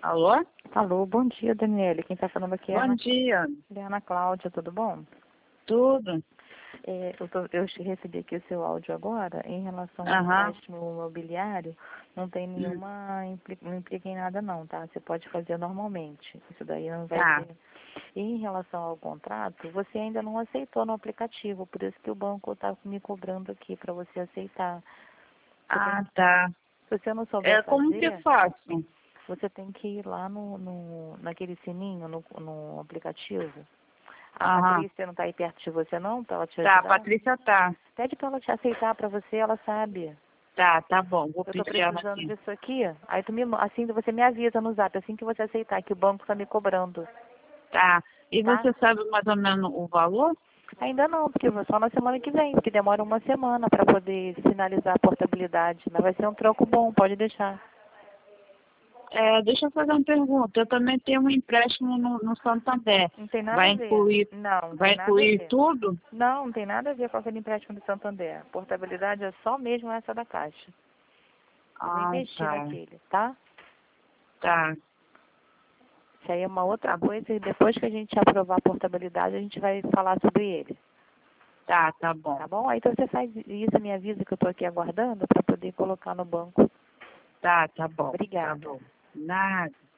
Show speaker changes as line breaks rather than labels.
Alô?
Alô, bom dia, Daniele. Quem está falando aqui é
Bom dia.
é a Ana Cláudia, tudo bom?
Tudo?
Eu recebi aqui o seu áudio agora, em relação ao empréstimo imobiliário, não tem nenhuma, não implica em nada não, tá? Você pode fazer normalmente, isso daí não vai
Tá.
ter. E em relação ao contrato, você ainda não aceitou no aplicativo, por isso que o banco está me cobrando aqui para você aceitar.
Tá.
Se você não souber
Como que eu
fazer,
faço?
você tem que ir lá naquele sininho, no aplicativo. A Patrícia não está aí perto de você não, para ela te
Tá, a
ajudar?
Patrícia tá.
Pede para ela te aceitar para você, ela sabe.
Tá bom. Vou
Eu estou
pedir ela
precisando
aqui.
disso aqui. Aí assim você me avisa no zap, assim que você aceitar, que o banco está me cobrando.
Tá. E
Tá?
você sabe mais ou menos o valor?
Ainda não, porque só na semana que vem, porque demora uma semana para poder finalizar a portabilidade. Mas vai ser um troco bom, pode deixar.
Deixa eu fazer uma pergunta. Eu também tenho um empréstimo no Santander.
Não tem nada
Vai
a ver.
incluir,
Não
vai
tem nada a
incluir
ver.
tudo?
Não, não tem nada a ver com aquele empréstimo do Santander. Portabilidade é só mesmo essa da Caixa. Eu vou investir
Tá.
naquele, tá?
Tá.
Isso aí é uma outra coisa e depois que a gente aprovar a portabilidade, a gente vai falar sobre ele.
Tá bom.
Tá bom? Aí então você faz isso, me avisa que eu estou aqui aguardando para poder colocar no banco.
Tá bom.
Obrigada.
Tá bom. Nada.